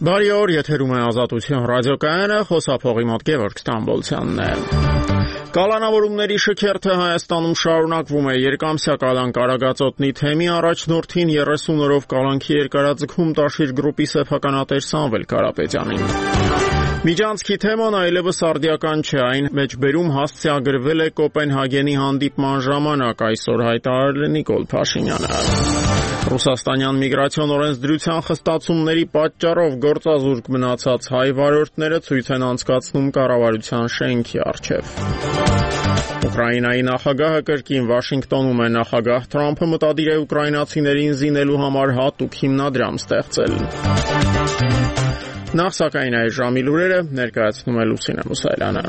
Բարի օր, եթերում է Ազատություն ռադիոկայանը, խոսափողի մոտ Գևորգ Ստամբոլցյանն է։ Կալանավորումների շքերթը Հայաստանում շարունակվում է։ Երկամսյա կալանք Արագածոտնի թեմի առաջնորդին 30 օրով կալանքի երկարաձգում տաշիր գրուպի սեփականատեր Սամվել Կարապետյանին։ Միջանցքի թեման այլևս արդիական չէ, այն մեջբերում հասցեագրվել է Կոպենհագենի հանդիպման ժամանակ, այսօր հայտարարել է Նիկոլ Փաշինյանը։ Ռուսաստանյան միգրացիոն օրենսդրության խստացումների պատճառով գործազուրկ մնացած հայ վարորդները ցույց են անցկացնում կառավարության շենքի առջև։ Ուկրաինայի նախագահը կրկին Վաշինգտոնում է, նախագահ Թրամփը մտադիր է ուկրաինացիներին զինելու համար հատուկ հիմնադրամ ստեղծել։ Նախ սակայն այս ժամի լուրերը ներկայացնում է Լուսինե Մուսայելյանը։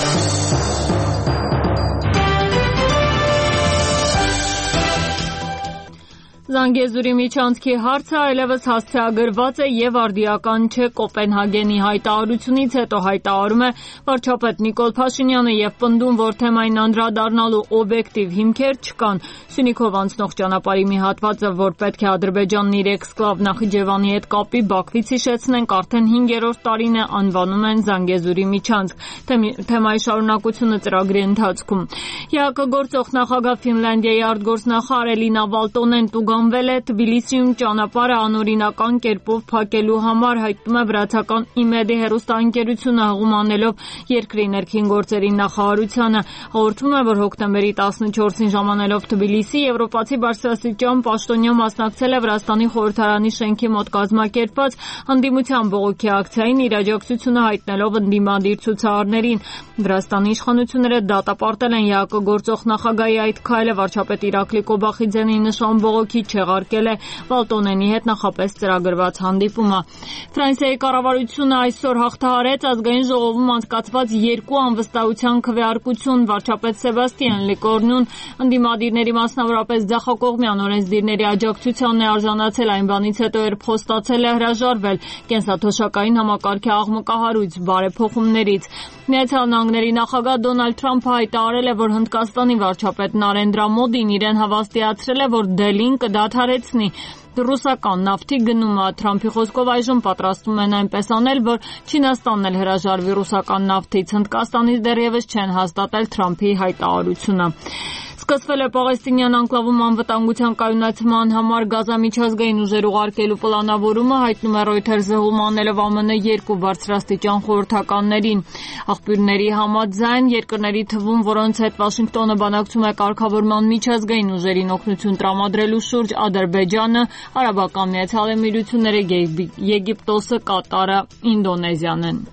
Զանգեզուրի միջանցքի հարցը այլևս հասցեագրված է եւ արդիական չէ Կոպենհագենի հայտարարությունից հետո հայտարարում է վարչապետ Նիկոլ Փաշինյանը եւ պնդում, որ թեմային անդրադառնալու օբյեկտիվ հիմքեր չկան։ Սյունիքով անցնող ճանապարհի մի հատվածը, որ պետք է Ադրբեջանն իր էքսկլավ Նախիջևանի հետ կապի, Բաքվից հիշեցնենք, արդեն 5-րդ տարին է անվանում են Զանգեզուրի միջանցք։ Թեմայի շարունակությունը ծրագրի ընթացքում։ ՀԱԿ գործող նախագահ Ֆինլանդիայի արտգործնախարար Էլինա Վալտոնեն Կանվել է Թբիլիսիում ճանապարհը անօրինական կերպով փակելու համար, հայտնում է վրացական ԻՄԵԴ հեռուստաընկերությունը հղում անելով երկրի ներքին գործերի նախարարությանը։ Հաղորդվում է, որ հոկտեմբերի 14-ին ժամանելով Թբիլիսի, եվրոպացի բարձրաստիճան պաշտոնյա մասնակցել է Վրաստանի խորհրդարանի շենքի մոտ կազմակերպված հանդիմության բողոքի ակցիային, իր աջակցությունը հայտնելով ընդդիմադիր ցուցարարներին։ Վրաստանի իշխանությունները դատապարտել են ՀԱԿ գործող նախագահի այդ քայլը, վարչապետ Իրակլի Կոբախիձյանի նշան բողոքի չեղարկել է Վալտոնենի հետ նախապես ծրագրված հանդիպումը։ Ֆրանսիայի կառավարությունը այսօր հաղթահարեց ազգային ժողովում անցկացված երկու անվստահության քվեարկություն։ Վարչապետ Սեբաստիան Լեկորնուն ընդդիմադիրների, մասնավորապես ձախակողմյան օրենսդիրների աջակցությանն է արժանացել, այն բանից հետո երբ խոստացել է հրաժարվել կենսաթոշակային համակարգի աղմկահարույց բարեփոխումներից։ Միացյալ Նահանգների նախագահ Դոնալդ Թրամփը հայտարարել է, որ Հնդկաստանի վարչապետ Նարենդրա Մոդին իրեն հավաստիացրել է, որ Դելին կդադարեցնի ռուսական նավթի գնումը։ Թրամփի խոսքով այժմ պատրաստվում են այնպես անել, որ Չինաստանն էլ հրաժարվի ռուսական նավթից։ Հնդկաստանից դեռևս չեն հաստատել Թրամփի հայտարարությունը։ Սկսվել է Պաղեստինյան անկլավում անվտանգության կայունացման համար գազամիջազգային ուժեր ուղարկելու պլանավորումը, հայտնում է Reuters-ը հում անելով ԱՄՆ երկու բարձրաստիճան խորհրդականներին։ Աղբյուրների համաձայն երկրների թվում, որոնց հետ Վաշինգտոնը բանակցում է կարգավորման միջազգային ուժերին օգնություն տրամադրելու շուրջ, Ադրբեջանը, Արաբական Միացյալ Էմիրությունները, Եգիպտոսը, Կատարը, Ինդոնեզիան են։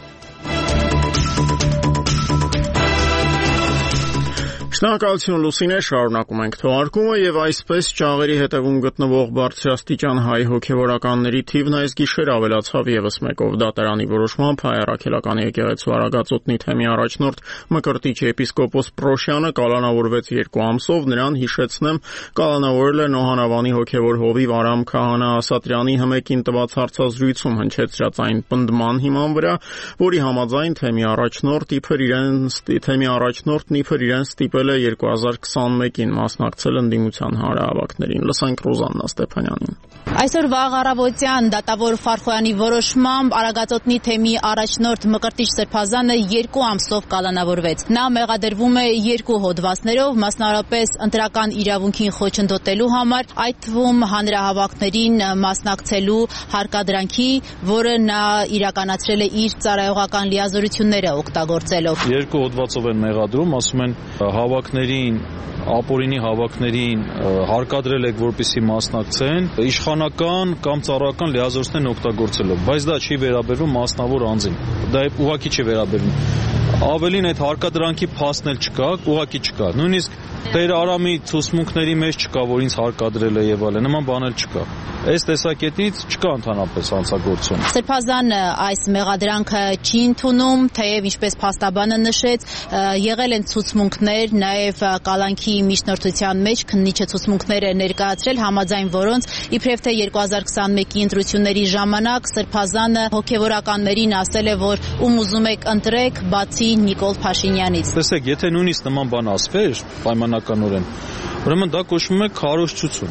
Շնորհակալություն Լուսինե, շարունակում ենք թողարկումը եւ այսպես ճաղերի հետևում գտնվող բարձրաստիճան հայ հոգեվորականների թիվն այս գիշեր ավելացավ եւս մեկով։ Դատարանի որոշմամբ հայ առաքելական եկեղեցու Արագածոտնի թեմի առաջնորդ Մկրտիչ եպիսկոպոս Պրոշյանը կալանավորվեց 2 ամսով, նրան հիշեցնեմ կալանավորել է Նոհանավանի հոգեվոր հովիվ Արամ Քահանա Ասատրյանի հմեկին տված հարցազրույցում հնչեցրած այն պնդման հիման վրա, որի համաձայն թեմի առաջնորդն իբր իրեն ստիպել 2021-ին մասնակցել ընդդիմության հանրահավաքներին։ Լսենք Ռոզաննա Ստեփանյանին։ Այսօր վաղ առավոտյան դատավոր Ֆարֆոյանի որոշմամբ Արագածոտնի թեմի առաջնորդ Մկրտիչ Սրբազանը 2 ամսով կալանավորվեց։ Նա մեղադրվում է 2 հոդվածներով, մասնավորապես ընտրական իրավունքին խոչընդոտելու համար, այդ թվում հանրահավաքներին մասնակցելու հարկադրանքի, որը նա իրականացրել է իր ծառայողական լիազորությունները օգտագործելով։ 2 հոդվածով են մեղադրում, ասում են հավաքներին, ապօրինի հավաքներին հարկադրել եք, որպեսզի մասնակցեն իշխանական կամ ծառայական լիազորություններ օգտագործելով, բայց դա չի վերաբերվում մասնավոր անձին։ Դա ուղղակի չի վերաբերվում։ Ավելին այդ հարկադրանքի փաստն էլ չկա, ուղղակի չկա։ Նույնիսկ Տեր Արամի ցուցմունքների մեջ չկա, որ ինձ հարկադրել է եւ այլն, նման բան էլ չկա։ Այս տեսակետից չկա ընդհանրապես հանցագործություն։ Սրբազանը այս մեղադրանքը չի ընդունում, թեև ինչպես փաստաբանը նշեց, եղել են ցուցմունքներ, նաև կալանքի միջնորդության մեջ քննիչը ցուցմունքներ է ներկայացրել, համաձայն որոնց իբրև թե 2021-ի ընտրությունների ժամանակ Սրբազանը հոգևորականներին ասել է, որ ում ուզում եք ընտրեք, բացի Նիկոլ Փաշինյանից։ Տեսեք, եթե նույնիսկ նման բան ասվեր պայմանականորեն, ուրեմն դա կոչվում է քարոզչություն։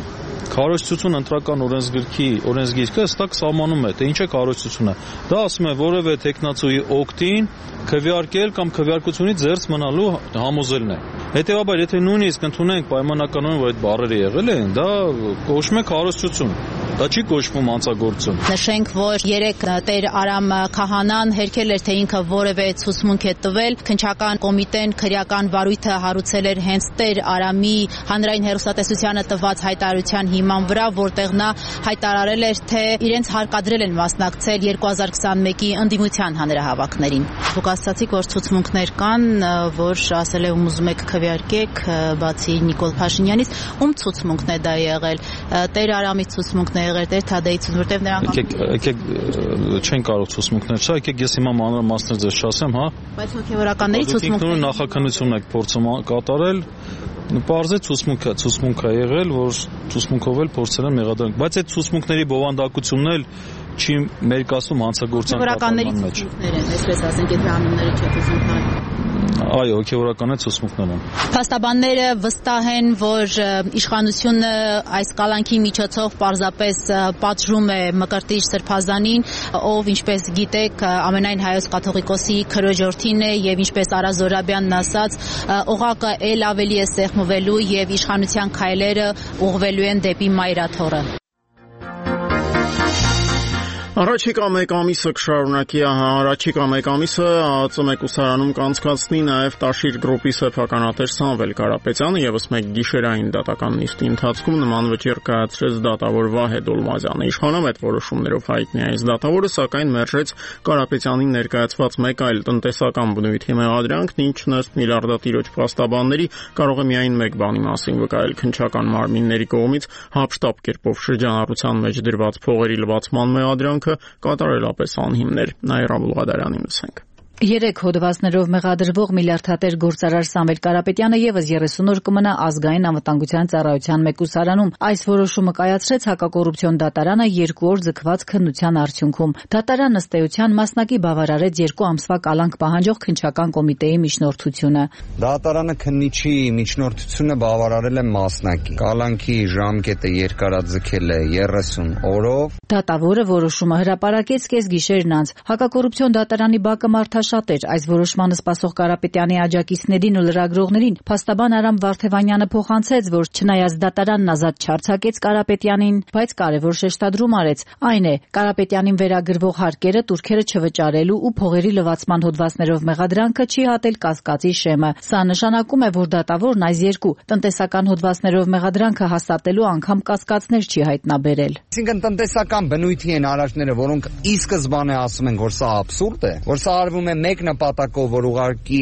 քարոզչություն ընտրական օրենսգիրքը հստակ սահմանում է, թե ինչ է քարոզչությունը։ Դա ասում է որևէ տեխնացուի օգտին քվեարկել կամ քվեարկությունից զերծ մնալու համոզելն է։ Հետևաբար, եթե նույնիսկ ընդունենք պայմանականորեն, որ այդ բառերը եղել են, դա կոչվում է քարոզչություն։ Դա չի կոչվում հանցագործություն։ Նշենք, որ երեք Տեր Արամ Քահանան հերքել էր, թե ինքը որևէ ցուցմունք է տվել։ Քննչական կոմիտեն քրեական վարույթը հարուցել էր հենց Տեր Արամի հանրային հեռուստատեսությանը տված հայտարարության հիման վրա, որտեղ նա հայտարարել էր, թե իրենց հարկադրել են մասնակցել 2021-ի ընդդիմության հանրահավաքներին։ Դուք ասացիք, որ ցուցմունքներ կան, որ ասել է ում ուզում եք քվեարկեք, բացի Նիկոլ Փաշինյանից, ում ցուցմունքն է դա եղել։ Տեր Արամի ցուցմունքն է եղել, Տեր Թադեյցին, որտեղ նրանք եկեք չեն կարող ցուցմունքներ, չէ՞, եկեք ես հիմա մանրամասներ ձեզ չասեմ, հա։ Բայց հոգևորականների ցուցմունքները նախաքննություն եք փորձում կատարել, պարզե ցուցմունք է եղել, որ ցուցմունքով էլ փորձել են մեղադրանք, բայց այդ ցուցմունքների բովանդակությունն էլ չի մերկացնում հանցագործության կատարման մեջ։ Ցուցմունքներ են, այսպես ասենք, եթե անունները չեք ուզում տալ։ Այո, հոգևորական ցուցմունքներ են։ Փաստաբանները վստահ են, որ իշխանությունը այս կալանքի միջոցով պարզապես պատժում է Մկրտիչ Սրբազանին, ով, ինչպես գիտեք, ամենայն հայոց կաթողիկոսի քրոջորդին է եւ ինչպես Արա Զորաբյանն ասաց, օղակը ել ավելի է սեղմվելու եւ իշխանության քայլերը ուղղվելու են դեպի Մայրաթոռը։ Առաջիկա մեկ ամիսը կշարունակի, առաջիկա մեկ ամիսը ԱԱԾ մեկուսարանում կանցկացնի նաև Տաշիր գրուպի սեփականատեր Սամվել Կարապետյանը եւս մեկ գիշերային դատական նիստի ընթացքում նման վճիռ կայացրեց դատավոր Վահե Դոլմազյանը։ Իշխանամետ որոշումներով հայտնի այս դատավորը սակայն մերժեց Կարապետյանին ներկայացված մեկ այլ տնտեսական բնույթի մեղադրանքն, ինչն ըստ միլիարդատիրոջ փաստաբանների կարող է միայն մեկ բանի մասին վկայել քննչական մարմինների կողմից հապշտապ կերպով շրջանառության մեջ դրված փողերի լվացման մեղադրանք կատարելապես անհիմն էր։ Նաիրա Բուլղադարյանին լսենք։ 3 հոդվածներով մեղադրվող միլիարդատեր գործարար Սամվել Կարապետյանը եւս 30 օր կմնա ազգային անվտանգության ծառայության մեկուսարանում։ Այս որոշումը կայացրեց հակակոռուպցիոն դատարանը 2 օր ձգված քննության արդյունքում։ Դատարանն ըստ էության մասնակի բավարարեց 2 ամսվա կալանք պահանջող քննչական կոմիտեի միջնորդությունը։ Դատարանը քննիչի միջնորդությունը բավարարել է մասնակի։ Կալանքի ժամկետը երկարաձգել է 30 օրով։ Դատավորը որոշումը հրապարակեց կեսգիշերն անց։ Հակակոռուպցիոն դատարանի բակը շատ էր այս որոշմանը սպասող Կարապետյանի աջակիցներին ու լրագրողներին փաստաբան Արամ Վարդևանյանը փոխանցեց, որ չնայած դատարանն ազատ չարձակեց Կարապետյանին, բայց կարևոր շեշտադրում արեց, այն է Կարապետյանին վերագրվող հարկերը турքերը չվճարելու ու փողերի լվացման հոդվածներով մեղադրանքը չի հատել կասկածի շեմը։ Սա նշանակում է, որ դատավորն այս 2 տնտեսական հոդվածներով մեղադրանքը հաստատելու անգամ կասկածներ չի հայտնաբերել։ Այսինքն տնտեսական բնույթի են արարքները, որոնք ի սկզբանե ասում են, որ սա աբսուրդ է, որ սա արվում է մեկ նպատակով, որ ուղարկի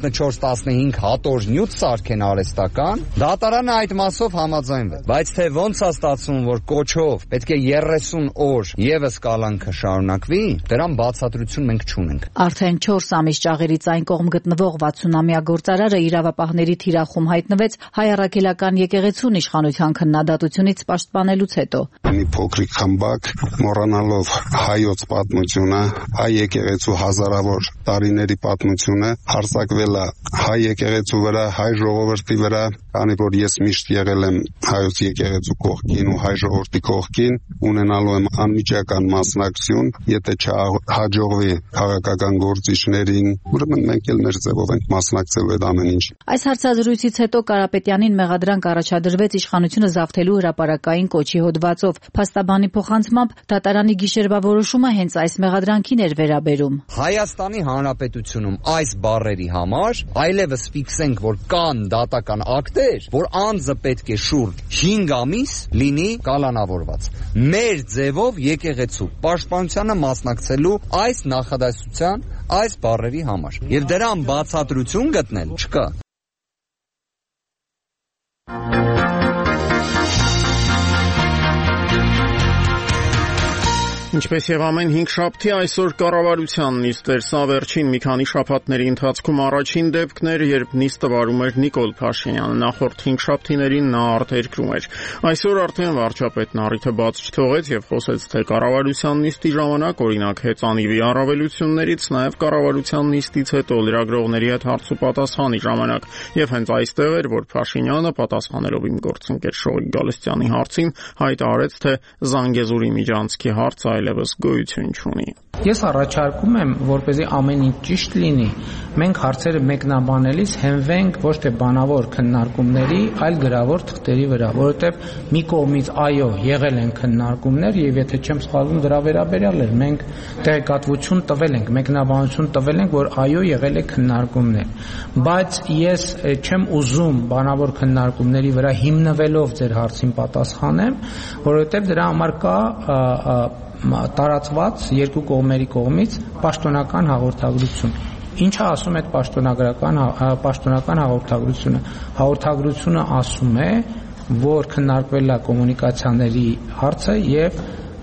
14-15 հատոր նյութ սարքեն արհեստական, դատարանը այդ մասով համաձայնվեց։ Բայց թե ոնց է ստացվում, որ կոչով պետք է 30 օր եւս կալանքը շարունակվի, դրան բացատրություն մենք չունենք։ Արդեն 4 ամիս ճաղերից այն կողմ գտնվող 60-ամյա գործարարը իրավապահների թիրախում հայտնվեց Հայ առաքելական եկեղեցուն իշխանության քննադատությունից պաշտպանելուց հետո։ Մի փոքրիկ խմբակ մոռանալով հայոց պատմությունը, հայ եկեղեցու հազարավոր տարիների պատմությունը հարձակվել է հայ եկեղեցու վրա, հայ ժողովրդի վրա, քանի որ ես միշտ եղել եմ հայոց եկեղեցու կողքին ու հայ ժողովրդի կողքին, ունենալու եմ անմիջական մասնակցություն, եթե չհաջողվի քաղաքական գործիչներին, ուրեմն մենք էլ մեր ձևով ենք մասնակցելու այդ ամեն ինչ։ Այս հարցազրույցից հետո Կարապետյանին մեղադրանք առաջադրվեց իշխանությունը զավթելու հրապարակային կոչի հոդվածով։ Փաստաբանի փոխանցմամբ դատարանի գիշերվա որոշումը հենց այս մեղադրանքին էր վերաբերում։ Հայաստանի Հանրապետությունում այս բառերի համար այլևս ֆիքսենք, որ կան դատական ակտեր, որ անձը պետք է շուրջ 5 ամիս լինի կալանավորված։ Մեր ձևով եկեղեցու պաշտպանությանը մասնակցելու այս նախադասության այս բառերի համար։ Եվ դրան բացատրություն գտնել չկա։ Ինչպես եւ ամեն 5 շաբթի այսօր կառավարության նիստեր, սա վերջին մի քանի շաբաթների ընթացքում առաջին դեպքն էր, երբ նիստը վարում էր Նիկոլ Փաշինյանը, նախորդ 5 շաբթիներին նա արտերկրում էր։ Այսօր արդեն վարչապետն առիթը բաց չթողեց եւ խոսեց թե կառավարության նիստի ժամանակ օրինակ հեծանիվի առավելություններից, նաեւ կառավարության նիստից հետո լրագրողների հետ հարցուպատասխանի ժամանակ եւ հենց այստեղ էր, որ Փաշինյանը պատասխանելով իմ գործընկեր Շողիկ Գալստյանի հարցին հայտարարեց, թե Զանգեզուրի միջանցքի հարցը այլևս գոյություն չունի։ Ես առաջարկում եմ, որպեսզի ամեն ինչ ճիշտ լինի, մենք հարցերը մեկնաբանելիս հենվենք ոչ թե բանավոր քննարկումների, այլ գրավոր թղթերի վրա, որովհետև մի կողմից այո, եղել են քննարկումներ եւ եթե չեմ սխալվում դրա վերաբերյալ էր, մենք տեղեկատվություն տվել ենք, մեկնաբանություն տվել ենք, որ այո, եղել է քննարկումներ, բայց ես չեմ ուզում բանավոր քննարկումների վրա հիմնվելով ձեր հարցին պատասխանեմ, որովհետև դրա համար կա տարածված երկու կողմերի կողմից պաշտոնական հաղորդագրություն։ Ինչը ասում է պաշտոնական հաղորդագրությունը։ Հաղորդագրությունը ասում է, որ քննարկվել է կոմունիկացիաների հարցը եւ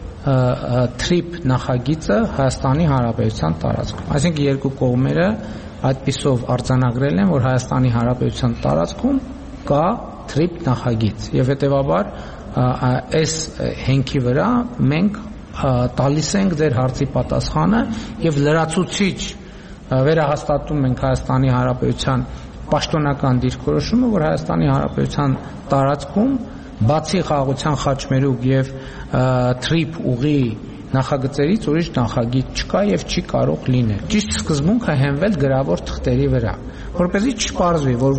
TRIP նախագիծը Հայաստանի Հանրապետության տարածքում։ Այսինքն երկու կողմերը այդպիսով արձանագրել են, որ Հայաստանի Հանրապետության տարածքում կա TRIP նախագիծ եւ հետեւաբար այս հենքի վրա մենք տալիս ենք ձեր հարցի պատասխանը եւ լրացուցիչ վերահաստատում ենք Հայաստանի Հանրապետության պաշտոնական դիրքորոշումը, որ Հայաստանի Հանրապետության տարածքում բացի խաղաղության խաչմերուկ եւ TRIP ուղի նախագծերից ուրիշ նախագիծ չկա եւ չի կարող լինել։ Ճիշտ սկզբունքը հենվել գրավոր թղթերի վրա, որպեսզի չպարզվի, որ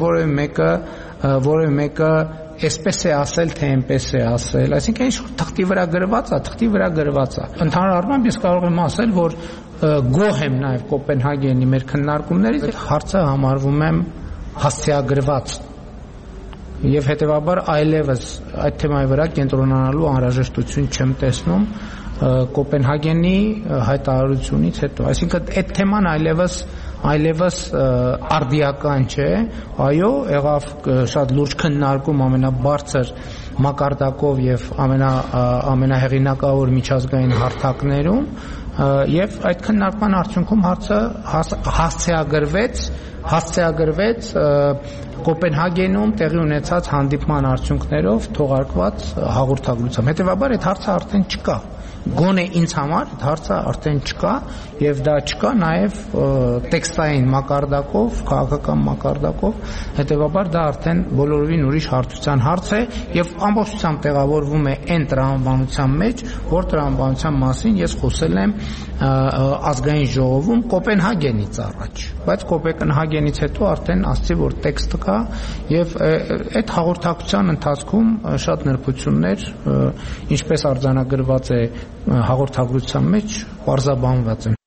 որևէ մեկը այսպես է ասել, թե այնպես է ասել, այսինքն ինչ թղթի վրա գրված է։ Ընդհանուր առմամբ ես կարող եմ ասել, որ գոհ եմ նաև Կոպենհագենի մեր քննարկումներից, այդ հարցը համարվում եմ հասցեագրված եւ հետեւաբար այլևս այդ թեմայի վրա կենտրոնանալու անհրաժեշտություն չեմ տեսնում Կոպենհագենի հայտարարությունից հետո, այսինքն այդ թեման այլևս արդիական չէ, այո, եղավ շատ լուրջ քննարկում ամենաբարձր մակարդակով եւ ամենահեղինակավոր միջազգային հարթակներում եւ այդ քննարկման արդյունքում հարցը հասցեագրվեց Կոպենհագենում տեղի ունեցած հանդիպման արդյունքներով թողարկված հաղորդագրությամբ։ Հետևաբար այդ հարցը արդեն չկա։ Գոնե ինձ համար այդ հարցը արդեն չկա եւ դա չկա նաեւ տեքստային մակարդակով, քաղաքական մակարդակով, հետեւաբար դա արդեն բոլորովին ուրիշ հարցության հարց է եւ ամբողջությամբ տեղավորվում է այն տրամաբանության մեջ, որ տրամաբանության մասին ես խոսել եմ ազգային ժողովում Կոպենհագենից առաջ, բայց Կոպենհագենից հետո արդեն ասացի, որ տեքստը կա եւ այդ հաղորդակցության ընթացքում շատ նրբություններ, ինչպես արձանագրված է հաղորդագրության մեջ, պարզաբանված են։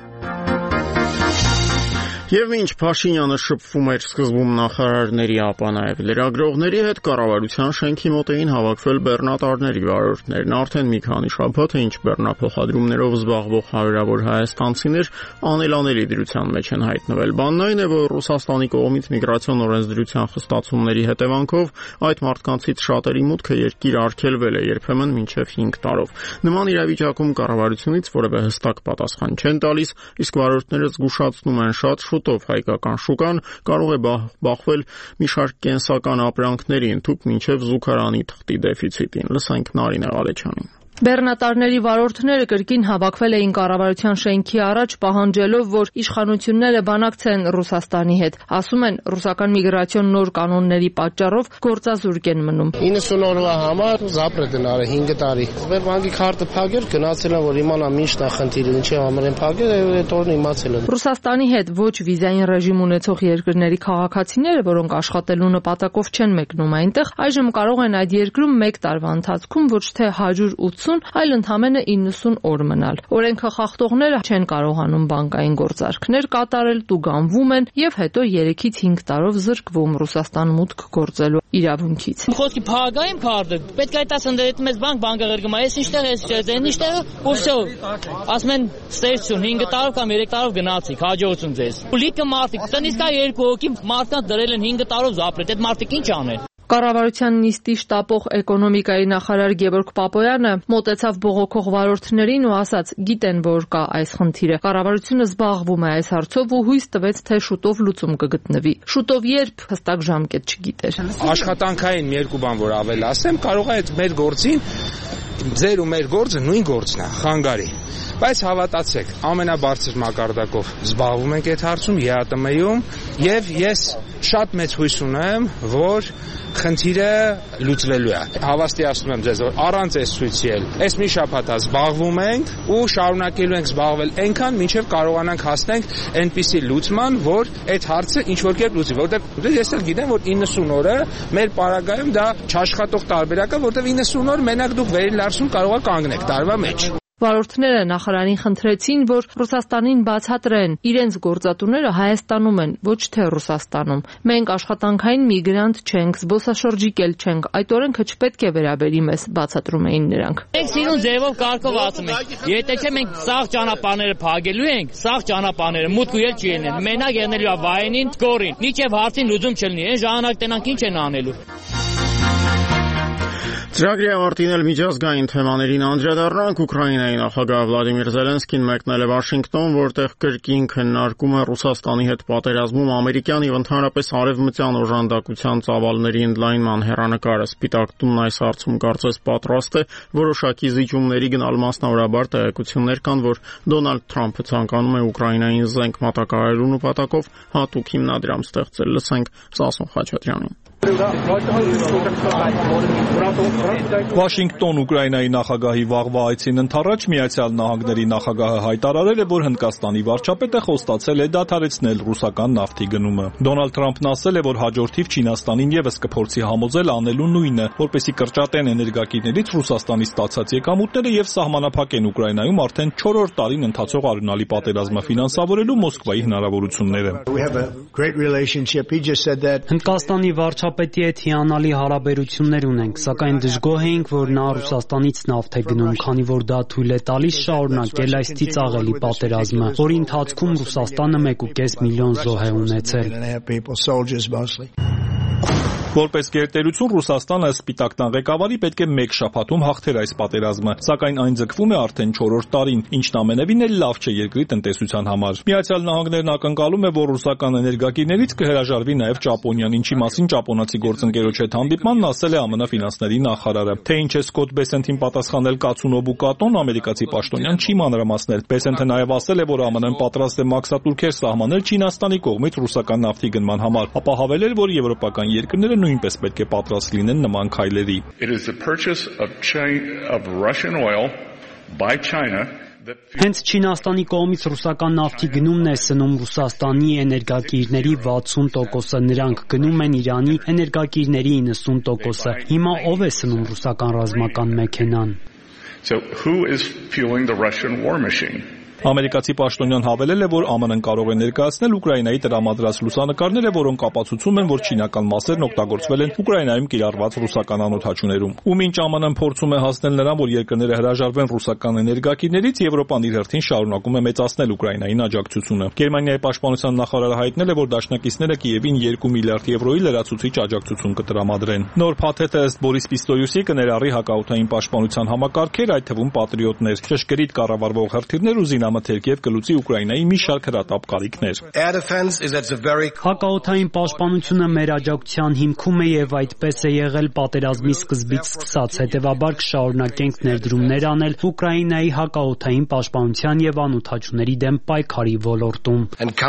Եվ ինչ Փաշինյանը շփվում էր սկզբում նախարարների, ապա նաև լրագրողների հետ, կառավարության շենքի մոտ էին հավաքվել բեռնատարների վարորդներն, արդեն մի քանի շաբաթ է, ինչ բեռնափոխադրումներով զբաղվող հարյուրավոր հայաստանցիներ անելանելի դրության մեջ են հայտնվել։ Բանն այն է, որ Ռուսաստանի կողմից միգրացիոն օրենսդրության խստացումների հետևանքով այդ մարդկանցից շատերի մուտքը երկիր արգելվել է, երբեմն մինչև 5 տարով։ Նման իրավիճակում կառավարությունից որևէ հստակ պատասխան չեն տալիս, իսկ վարորդները զգուշացնում են շատ շուտով հայկական շուկան կարող է բախվել մի շարք կենսական ապրանքների, ընդհուպ մինչև զուգարանի թղթի դեֆիցիտին։ Լսենք Նարինե Ղալեչյանին։ Բեռնատարների վարորդները կրկին հավաքվել էին կառավարության շենքի առաջ, պահանջելով, որ իշխանությունները բանակցեն Ռուսաստանի հետ։ Ասում են, ռուսական միգրացիոն նոր կանոնների պատճառով գործազուրկ են մնում։ 90 օրվա համար զապրետ են արել 5 տարի։ Սբերբանկի քարտը փակել, գնացել եմ, որ իմանամ ինչ է խնդիրը, ինչի համար են փակել, այդ օրն իմացել եմ։ Ռուսաստանի հետ ոչ վիզային ռեժիմ ունեցող երկրների քաղաքացիները, որոնք աշխատելու նպատակով չեն մեկնում այնտեղ, այժմ կարող են այդ երկրում 1 տարվա ընթացքում ոչ թե 180, այլ ընդամենը 90 օր մնալ։ Օրենքը խախտողները չեն կարողանում բանկային գործարքներ կատարել, տուգանվում են եւ հետո 3-ից 5 տարով զրկվում Ռուսաստան մուտք գործելու իրավունքից։ Խոսքի փակային քարտը, պետք է այդպես ընդդեմ մեզ բանկը գրգում, այս ինչտեղ է, ինչտեղ ու всё։ Ասում են ստերություն 5 տարով կամ 3 տարով գնացիք, հաջողություն ձեզ։ Լիքը մարդիկ, տնից կա 2 հոգի մարդկանց դրել են 5 տարով զապրետ, այդ մարդիկ ինչ անեն։ Կառավարության նիստի շտապող էկոնոմիկայի նախարար Գևորգ Պապոյանը մոտեցավ բողոքող վարորդներին ու ասաց՝ գիտեն, որ կա այս խնդիրը։ Կառավարությունը զբաղվում է այս հարցով ու հույս տվեց, թե շուտով լուծում կգտնվի։ Շուտով երբ հստակ ժամկետ չգիտեր։ Աշխատանքային երկու բան որ ավել ասեմ, կարող է այդ մեր գործին ձեր ու մեր գործը նույն գործն է, խանգարի։ Բայց հավատացեք, ամենաբարձր մակարդակով զբաղվում ենք այդ հարցում ԵԱՏՄ-ում եւ ես շատ մեծ հույս ունեմ, որ խնդիրը լուծվելու է։ Հավաստիացնում եմ ձեզ, որ առանց այս ցույցի այս մի շաբաթա զբաղվում ենք ու շարունակելու ենք զբաղվել այնքան, մինչև կարողանանք հասնենք այնպիսի լուծման, որ այդ հարցը ինչ որ կերպ լուծի, որովհետեւ ես էլ գիտեմ, որ 90 օրը մեր պարագայում դա չաշխատող տարբերակ է, որովհետեւ 90 օր մենակ դուք վերին լարսում կարող եք կանգնեք տարվա մեջ։ Վարորդները նախարարին խնդրեցին, որ Ռուսաստանին բացատրեն իրենց գործատուները Հայաստանում են, ոչ թե Ռուսաստանում։ Մենք աշխատանքային միգրանտ չենք, զբոսաշրջիկ էլ չենք, այդ օրենքը չպետք է վերաբերի մեզ, բացատրում էին նրանք։ Մենք սիրուն ձևով կարգով ասում ենք, եթե չէ մենք սաղ ճանապարհները փակելու ենք, սաղ ճանապարհները մուտք ու ելք չի ելնեն։ Մենակ ելնելու է վայենին, գորին։ Մինչև հարցին լուծում չլինի, այն ժամանակ տենանք ինչ են անելու։ Ծրագրի ավարտին էլ միջազգային թեմաներին անդրադառնանք։ Ուկրաինայի նախագահ Վլադիմիր Զելենսկին մեկնել է Վաշինգտոն, որտեղ կրկին քննարկում է Ռուսաստանի հետ պատերազմում ամերիկյան եւ ընդհանրապես արևմտյան օժանդակության ծավալների ընդլայնման հեռանկարը։ Սպիտակ տունն այս հարցում կարծես պատրաստ է որոշակի զիջումների գնալ, մասնավորաբար տեղեկություններ կան, որ Դոնալդ Թրամփը ցանկանում է Ուկրաինային զենք մատակարարելու նպատակով հատուկ հիմնադրամ ստեղծել։ Լսենք Սասուն Խաչատրյանին։ Վաշինգտոն Ուկրաինայի նախագահի վաղվա այցին ընդառաջ Միացյալ Նահանգների նախագահը հայտարարել է, որ Հնդկաստանի վարչապետը խոստացել է դադարեցնել ռուսական նավթի գնումը։ Դոնալդ Թրամփն ասել է, որ հաջորդ թիվ Չինաստանին եւս կփորձի համոզել անելու նույնը, որպեսզի կրճատեն էներգակիրներից Ռուսաստանի ստացած եկամուտները եւ սահմանափակեն Ուկրաինայում արդեն 4-րդ տարին ընթացող արյունալի պատերազմը ֆինանսավորելու Մոսկվայի հնարավորությունները։ Հնդկաստանի վարչապետի հետ հիանալի հարաբերություններ ունենք, սակայն դժգոհ էինք, որ նա Ռուսաստանից նավթ է գնում, քանի որ դա թույլ է տալիս շարունակել այս ծիծաղելի պատերազմը, որի ընթացքում Ռուսաստանը 1.5 միլիոն զոհ է ունեցել։ Որպես գերտերություն Ռուսաստանը Սպիտակ տան ղեկավարի պետք է 1 շաբաթում հաղթեր այս պատերազմը, սակայն այն ձգվում է արդեն 4-րդ տարին, ինչն ամենևին էլ լավ չէ երկրի տնտեսության համար։ Միացյալ Նահանգներն ակնկալում է, որ ռուսական էներգակիրներից կհրաժարվի նաև Ճապոնիան, ինչի մասին ճապոնացի գործընկերոջ հետ հանդիպմանն ասել է ԱՄՆ ֆինանսների նախարարը։ Թե ինչ է Սկոտ Բեսենթին պատասխանել Կացունոբու կատոն, ամերիկացի պաշտոնյան չի մանրամասնել։ Բեսենթը նաև ասել է, որ ԱՄՆ-ն պատրաստ է մաքսատուրքեր սահմանել Չինաստանի կողմից ռուսական նավթի գնման համար, ապա հավելել, որ եվրոպական երկրները նույնպես պետք է պատրաստ լինեն նման քայլերի։ Հենց Չինաստանի կողմից ռուսական նավթի գնումն է սնում Ռուսաստանի էներգակիրների 60%-ը, նրանք գնում են Իրանի էներգակիրների 90%-ը։ Հիմա ով է սնում ռուսական ռազմական մեքենան։ Ամերիկացի պաշտոնյան հավելել է, որ ԱՄՆ-ն կարող է ներկայացնել Ուկրաինայի տրամադրած լուսանկարները, որոնք ապացուցում են, որ չինական մասերն օգտագործվել են Ուկրաինայում կիրառված ռուսական անօդաչուներում։ Ու մինչ ԱՄՆ-ն փորձում է հասնել նրան, որ երկրները հրաժարվեն ռուսական էներգակիրներից, Եվրոպան իր հերթին շարունակում է մեծացնել Ուկրաինային աջակցությունը։ Գերմանիայի պաշտպանության նախարարը հայտնել է, որ դաշնակիցները Կիևին 2 միլիարդ եվրոյի լրացուցիչ աջակցություն կտրամադրեն։ Նոր փաթեթը ըստ Բորիս Պիստոյուսի կներառի հակաօդային պաշտպանության համակարգեր, այդ թվում պատրիոտներ, ճշգրիտ կառավարվող հրթիռներ ու զինամթերք եւ կլուծի Ուկրաինայի մի շարք հրատապ կարիքներ։ Հակաօդային պաշտպանությունը մեր աջակցության հիմքում է եւ այդպես է եղել պատերազմի սկզբից սկսած, հետեւաբար կշարունակենք ներդրումներ անել Ուկրաինայի հակաօդային պաշտպանության եւ անօդաչուների դեմ պայքարի ոլորտում։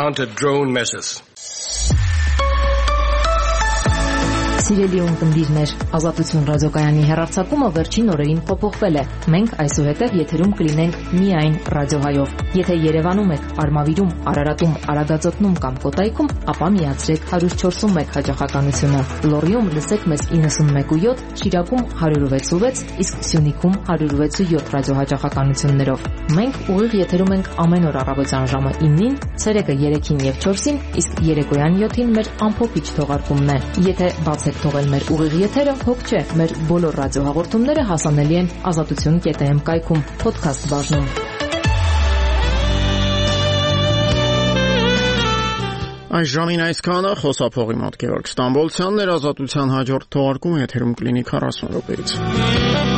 Սիրելի ունկնդիրներ, Ազատություն ռադիոկայանի հեռարձակումը վերջին օրերին փոփոխվել է։ Մենք այսուհետև եթերում կլինենք միայն ռադիոհայով։ Եթե Երևանում եք, Արմավիրում, Արարատում, Արագածոտնում կամ Կոտայքում, ապա միացրեք 104.1 հաճախականությունը։ Լոռիում լսեք մեզ 91.7, Շիրակում 106.6, իսկ Սյունիքում 106.7 ռադիոհաճախականություններով։ Մենք ուղիղ եթերում ենք ամեն օր առավոտյան ժամը 9-ին, ցերեկը 3-ին եւ 4-ին, իսկ երեկոյան 7-ին մեր ամփոփիչ թողարկումն է։ Եթե բացեք թողել մեր ուղիղ եթերը, հոգ չէ, մեր բոլոր ռադիոհաղորդումները հասանելի են azatutun.am կայքում, podcast բաժնում։ Այս ժամին այսքանը խոսափողի մոտ Գևորգ Ստամբոլցյանն էր, Ազատության հաջորդ թողարկումը եթերում կլինի 40 րոպեից։